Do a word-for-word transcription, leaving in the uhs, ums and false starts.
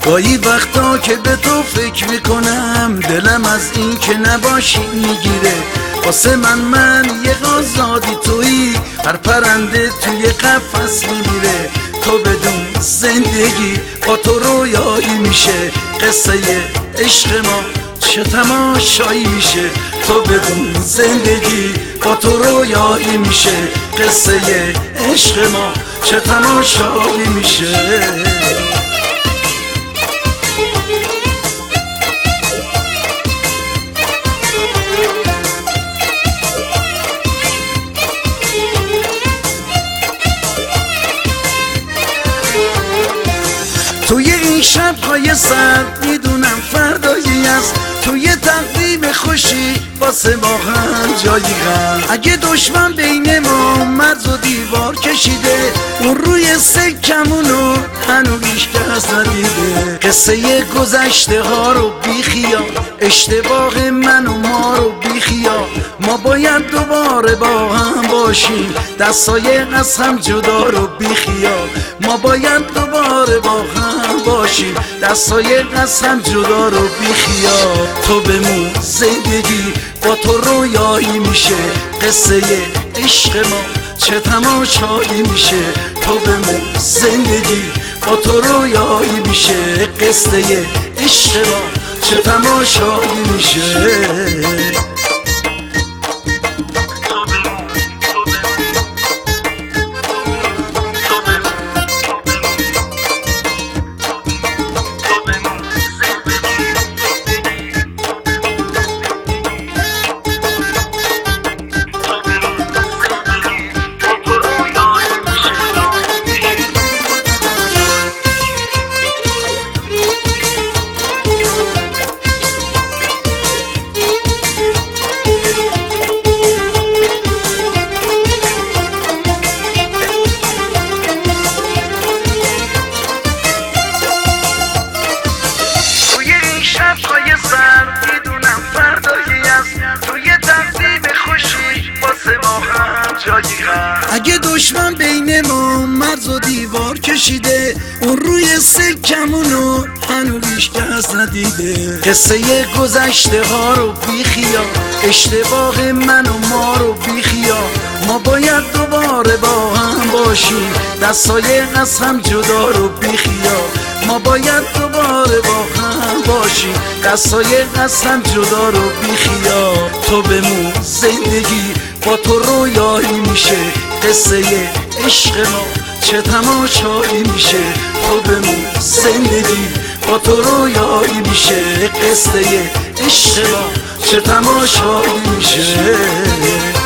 گاهی وقتا که به تو فکر میکنم دلم از این که نباشی میگیره. واسه من من یه آزادی تویی، هر پرنده توی قفس میمیره. تو بدون زندگی با تو رویایی میشه، قصه عشق ما چه تماشایی میشه. تو بدون زندگی با تو رویایی میشه، قصه عشق ما چه تماشایی میشه. توی این شب‌های سرد میدونم فردایی است، توی تقویم خوشی واسه ما هم جایی غم. اگه دشمن بین ما مرز و دیوار کشیده، اون روی سکمونو هنو بیش کس ندیده. قصه گذشته ها رو بیخیال، اشتباه من و ما رو بیخیال. ما باید دوباره با هم باشیم، دستای از هم جدا رو بیخیال. ما باید دوباره با هم باشیم، دستای از هم جدا رو بیخیال. تو بمون زندگی با تو رویایی میشه، قصه عشق ما چه تماشایی میشه. تو بمون زندگی با تو رویایی میشه، قصه عشق ما چه تماشایی میشه. اگه دشمن بین ما مرز و دیوار کشیده، اون روی سکمونو هنو بیش کس ندیده. قصه گذشته ها رو بیخیال، اشتباه من و ما رو بیخیال. ما باید دوباره با هم باشیم، دستای از هم جدا رو بیخیال. ما باید دوباره با هم باشیم، دستای از هم جدا رو بیخیال. تو بمون زندگی با تو رویایی میشه، قصه عشق ما چه تماشایی میشه. تو بمون زندگی با تو رویایی میشه، قصه عشق ما چه تماشایی میشه.